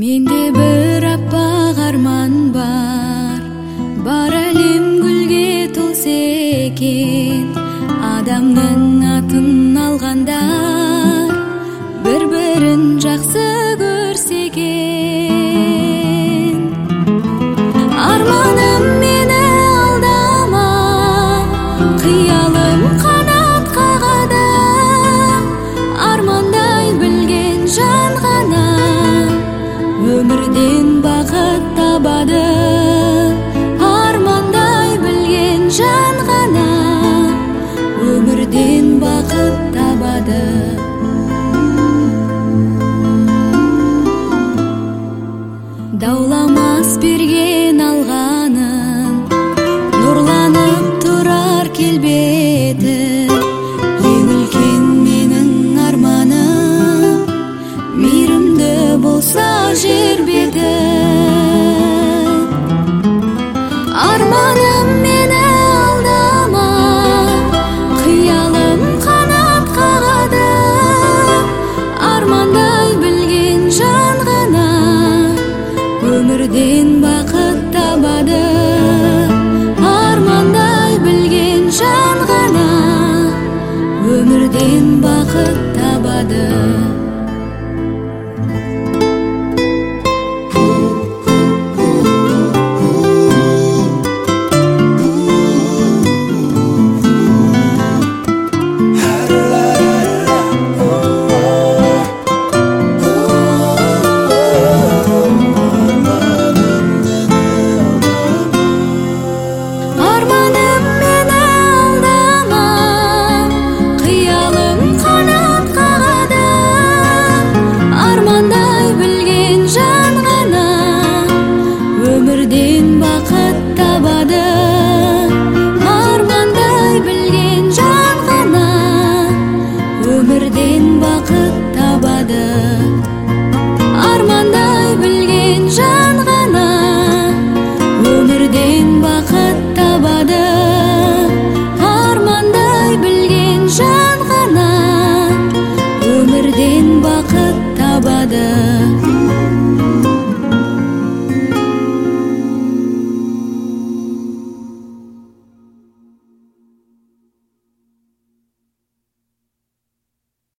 Менде bir аппақ арман бар әлем гүлге толса екен. Адамның атын алғанда бір-бірін жақсы көрсе екен. Арманым мені алдама, қиялым қанат қағады. Армандай білген жан ғана өмірден бақыт табады. Армандай білген жан ғана өмірден бақыт табады. Дауламас берген алғаным, нұрланып тұрар келбеті. Ең үлкен менің арманым, мейірімді болса жер беті. Арманым мені алдама, қиялым қанат қағады. Армандай білген жан ғана өмірден бақыт табады. Армандай білген жан ғана өмірден бақыт табады.